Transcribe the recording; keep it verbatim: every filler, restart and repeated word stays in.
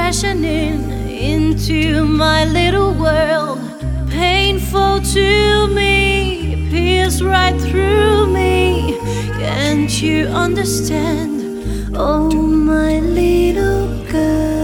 crashing in into my little world. Painful to me, pierce right through me. Can't you understand? Oh, my little girl.